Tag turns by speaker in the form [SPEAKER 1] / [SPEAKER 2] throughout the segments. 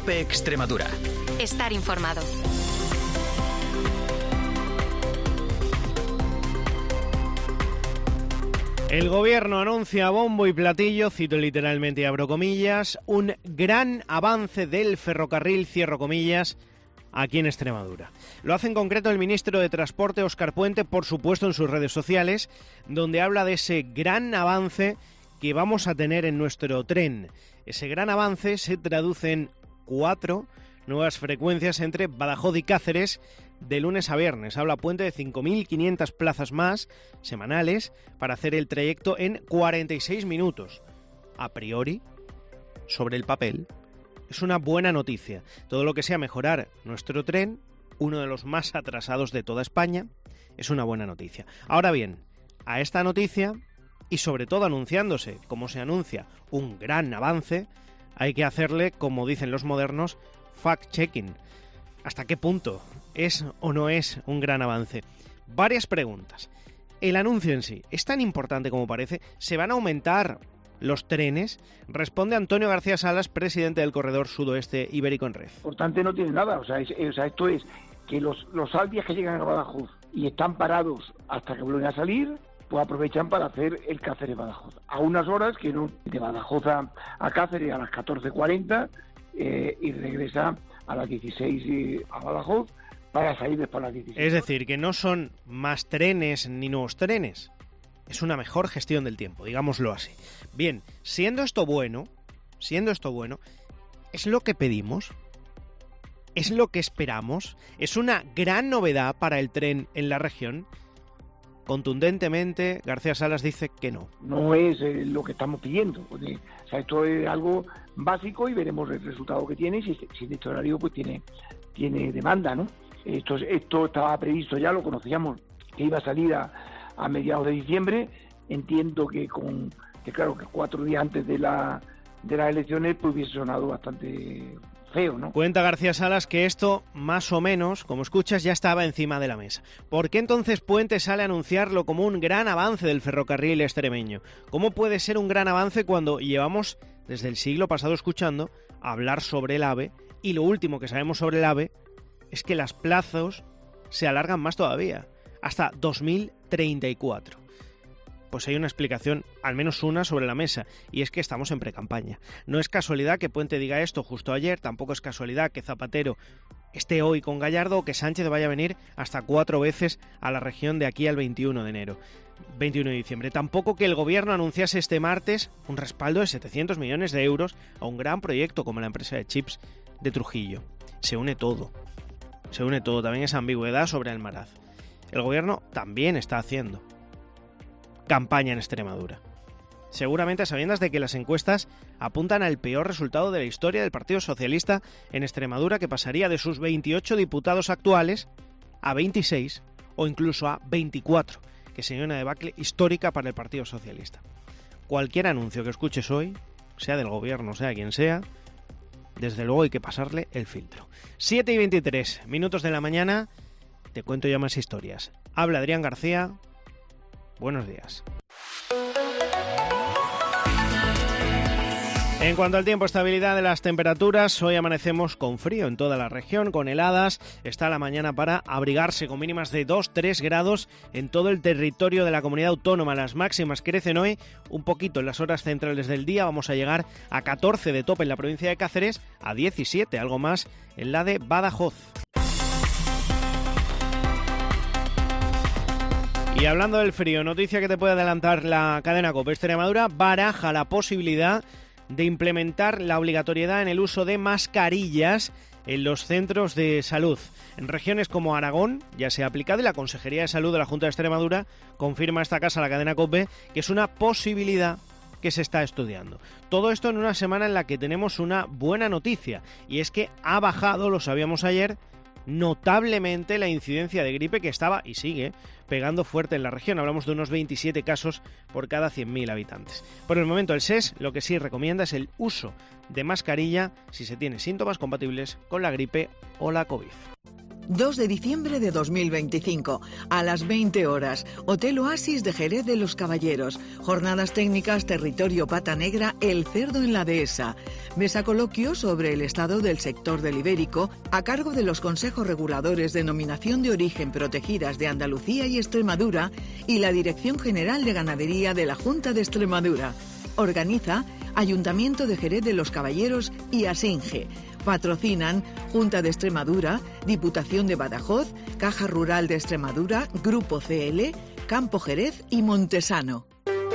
[SPEAKER 1] COPE Extremadura.
[SPEAKER 2] Estar informado.
[SPEAKER 3] El gobierno anuncia a bombo y platillo, cito literalmente y abro comillas, un gran avance del ferrocarril, cierro comillas, aquí en Extremadura. Lo hace en concreto el ministro de Transporte, Óscar Puente, por supuesto en sus redes sociales, donde habla de ese gran avance que vamos a tener en nuestro tren. Ese gran avance se traduce en 4 nuevas frecuencias entre Badajoz y Cáceres de lunes a viernes. Habla Puente de 5.500 plazas más semanales para hacer el trayecto en 46 minutos. A priori, sobre el papel, es una buena noticia. Todo lo que sea mejorar nuestro tren, uno de los más atrasados de toda España, es una buena noticia. Ahora bien, a esta noticia, y sobre todo anunciándose como se anuncia un gran avance, hay que hacerle, como dicen los modernos, fact-checking. ¿Hasta qué punto es o no es un gran avance? Varias preguntas. ¿El anuncio en sí es tan importante como parece? ¿Se van a aumentar los trenes? Responde Antonio García Salas, presidente del Corredor Sudoeste Ibérico en Red.
[SPEAKER 4] Importante no tiene nada, esto es que los Albias que llegan a Badajoz y están parados hasta que vuelven a salir, pues aprovechan para hacer el Cáceres-Badajoz. A unas horas que no, de Badajoz a Cáceres a las 14:40 y regresa a las 16 a Badajoz para salir después a las 16.
[SPEAKER 3] Es decir, que no son más trenes ni nuevos trenes. Es una mejor gestión del tiempo, digámoslo así. Bien, siendo esto bueno, ¿es lo que pedimos? ¿Es lo que esperamos? ¿Es una gran novedad para el tren en la región? Contundentemente, García Salas dice que no.
[SPEAKER 4] No es lo que estamos pidiendo. Esto es algo básico y veremos el resultado que tiene. Si este horario pues tiene demanda, ¿no? Esto estaba previsto ya, lo conocíamos, que iba a salir a mediados de diciembre. Entiendo que claro, que 4 días antes de las elecciones pues hubiese sonado bastante feo, ¿no?
[SPEAKER 3] Cuenta García Salas que esto, más o menos, como escuchas, ya estaba encima de la mesa. ¿Por qué entonces Puente sale a anunciarlo como un gran avance del ferrocarril extremeño? ¿Cómo puede ser un gran avance cuando llevamos desde el siglo pasado escuchando hablar sobre el AVE y lo último que sabemos sobre el AVE es que los plazos se alargan más todavía, hasta 2034? Pues hay una explicación, al menos una, sobre la mesa, y es que estamos en precampaña. No es casualidad que Puente diga esto justo ayer, tampoco es casualidad que Zapatero esté hoy con Gallardo o que Sánchez vaya a venir hasta 4 veces a la región de aquí al 21 de diciembre. Tampoco que el gobierno anunciase este martes un respaldo de 700 millones de euros a un gran proyecto como la empresa de chips de Trujillo. Se une todo, también esa ambigüedad sobre Almaraz. El gobierno también está haciendo campaña en Extremadura. Seguramente a sabiendas de que las encuestas apuntan al peor resultado de la historia del Partido Socialista en Extremadura, que pasaría de sus 28 diputados actuales a 26 o incluso a 24, que sería una debacle histórica para el Partido Socialista. Cualquier anuncio que escuches hoy, sea del gobierno, sea quien sea, desde luego hay que pasarle el filtro. 7:23 minutos de la mañana, te cuento ya más historias. Habla Adrián García. Buenos días. En cuanto al tiempo, estabilidad de las temperaturas, hoy amanecemos con frío en toda la región, con heladas. Está la mañana para abrigarse con mínimas de 2-3 grados en todo el territorio de la comunidad autónoma. Las máximas crecen hoy un poquito en las horas centrales del día. Vamos a llegar a 14 de tope en la provincia de Cáceres, a 17, algo más en la de Badajoz. Y hablando del frío, noticia que te puede adelantar la cadena COPE. Extremadura baraja la posibilidad de implementar la obligatoriedad en el uso de mascarillas en los centros de salud. En regiones como Aragón ya se ha aplicado y la Consejería de Salud de la Junta de Extremadura confirma a esta casa, la cadena COPE, que es una posibilidad que se está estudiando. Todo esto en una semana en la que tenemos una buena noticia, y es que ha bajado, lo sabíamos ayer, notablemente la incidencia de gripe, que estaba y sigue pegando fuerte en la región. Hablamos de unos 27 casos por cada 100.000 habitantes. Por el momento el SES lo que sí recomienda es el uso de mascarilla si se tiene síntomas compatibles con la gripe o la COVID.
[SPEAKER 1] 2 de diciembre de 2025, a las 20 horas, Hotel Oasis de Jerez de los Caballeros. Jornadas técnicas Territorio Pata Negra, el cerdo en la dehesa. Mesa coloquio sobre el estado del sector del ibérico, a cargo de los consejos reguladores de Denominación de Origen Protegidas de Andalucía y Extremadura y la Dirección General de Ganadería de la Junta de Extremadura. Organiza Ayuntamiento de Jerez de los Caballeros y Asinge. Patrocinan Junta de Extremadura, Diputación de Badajoz, Caja Rural de Extremadura, Grupo CL, Campo Jerez y Montesano.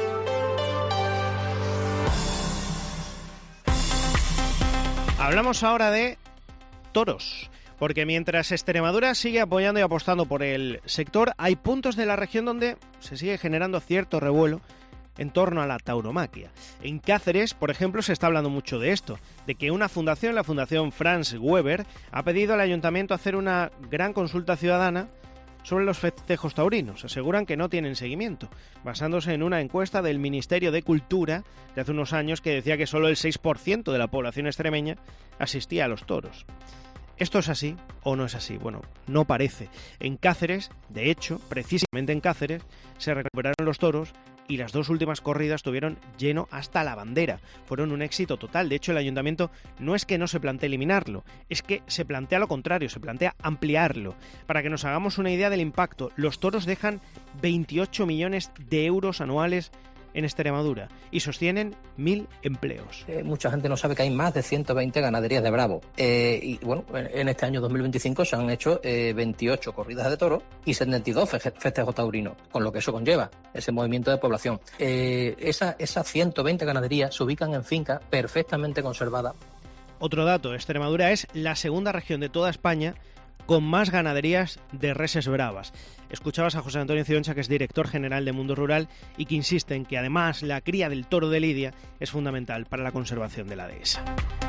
[SPEAKER 3] Hablamos ahora de toros, porque mientras Extremadura sigue apoyando y apostando por el sector, hay puntos de la región donde se sigue generando cierto revuelo en torno a la tauromaquia. En Cáceres, por ejemplo, se está hablando mucho de esto, de que una fundación, la Fundación Franz Weber, ha pedido al ayuntamiento hacer una gran consulta ciudadana sobre los festejos taurinos. Aseguran que no tienen seguimiento, basándose en una encuesta del Ministerio de Cultura de hace unos años que decía que solo el 6% de la población extremeña asistía a los toros. ¿Esto es así o no es así? Bueno, no parece. En Cáceres, de hecho, precisamente en Cáceres, se recuperaron los toros y las 2 últimas corridas tuvieron lleno hasta la bandera. Fueron un éxito total. De hecho, el ayuntamiento no es que no se plantee eliminarlo, es que se plantea lo contrario, se plantea ampliarlo. Para que nos hagamos una idea del impacto, los toros dejan 28 millones de euros anuales en Extremadura y sostienen 1.000 empleos.
[SPEAKER 2] Mucha gente no sabe que hay más de 120 ganaderías de bravos. Y bueno, en este año 2025 se han hecho 28 corridas de toros y 72 festejos taurinos, con lo que eso conlleva, ese movimiento de población. Esas 120 ganaderías se ubican en fincas perfectamente conservadas.
[SPEAKER 3] Otro dato, Extremadura es la segunda región de toda España con más ganaderías de reses bravas. Escuchabas a José Antonio Cioncha, que es director general de Mundo Rural y que insiste en que además la cría del toro de lidia es fundamental para la conservación de la dehesa.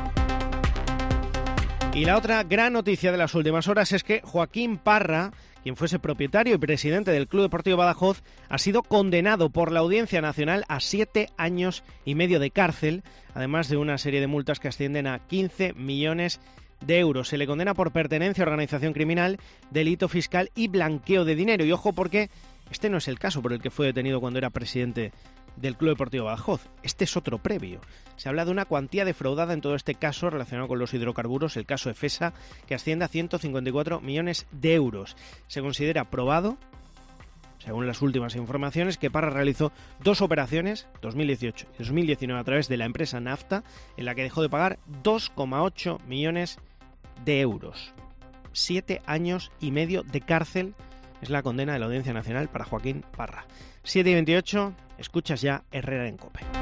[SPEAKER 3] Y la otra gran noticia de las últimas horas es que Joaquín Parra, quien fuese propietario y presidente del Club Deportivo Badajoz, ha sido condenado por la Audiencia Nacional a 7 años y medio de cárcel, además de una serie de multas que ascienden a 15 millones de euros. Se le condena por pertenencia a organización criminal, delito fiscal y blanqueo de dinero. Y ojo, porque este no es el caso por el que fue detenido cuando era presidente del Club Deportivo Badajoz. Este es otro previo. Se habla de una cuantía defraudada en todo este caso relacionado con los hidrocarburos, el caso EFESA, que asciende a 154 millones de euros. Se considera probado, según las últimas informaciones, que Parra realizó 2 operaciones, 2018 y 2019, a través de la empresa Nafta, en la que dejó de pagar 2,8 millones de euros. 7 años y medio de cárcel es la condena de la Audiencia Nacional para Joaquín Parra. 7:28, escuchas ya Herrera en COPE.